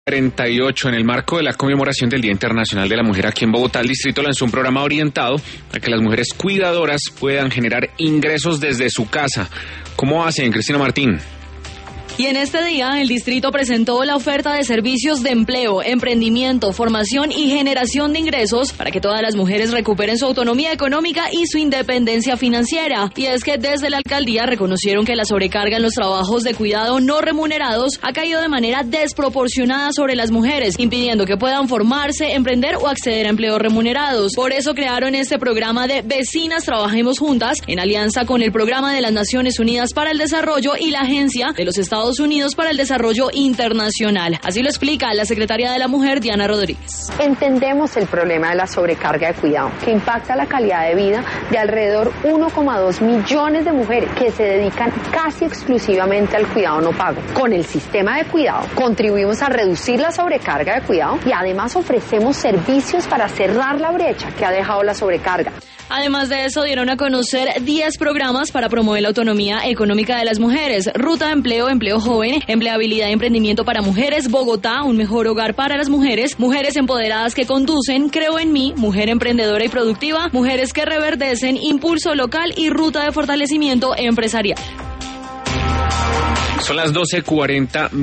48. En el marco de la conmemoración del Día Internacional de la Mujer aquí en Bogotá, el distrito lanzó un programa orientado a que las mujeres cuidadoras puedan generar ingresos desde su casa. ¿Cómo hacen, Cristina Martín? Y en este día, el distrito presentó la oferta de servicios de empleo, emprendimiento, formación y generación de ingresos para que todas las mujeres recuperen su autonomía económica y su independencia financiera. Y es que desde la alcaldía reconocieron que la sobrecarga en los trabajos de cuidado no remunerados ha caído de manera desproporcionada sobre las mujeres, impidiendo que puedan formarse, emprender o acceder a empleos remunerados. Por eso crearon este programa de Vecinas Trabajemos Juntas, en alianza con el Programa de las Naciones Unidas para el Desarrollo y la Agencia de los Estados Unidos para el Desarrollo Internacional. Así lo explica la secretaria de la Mujer, Diana Rodríguez. Entendemos el problema de la sobrecarga de cuidado, que impacta la calidad de vida de alrededor 1,2 millones de mujeres que se dedican casi exclusivamente al cuidado no pago. Con el sistema de cuidado contribuimos a reducir la sobrecarga de cuidado y además ofrecemos servicios para cerrar la brecha que ha dejado la sobrecarga. Además de eso, dieron a conocer 10 programas para promover la autonomía económica de las mujeres: Ruta de Empleo, Empleo Joven, Empleabilidad y Emprendimiento para Mujeres, Bogotá, un mejor hogar para las mujeres, Mujeres Empoderadas que Conducen, Creo en Mí, Mujer Emprendedora y Productiva, Mujeres que Reverdecen, Impulso Local y Ruta de Fortalecimiento Empresarial. Son las 12:40.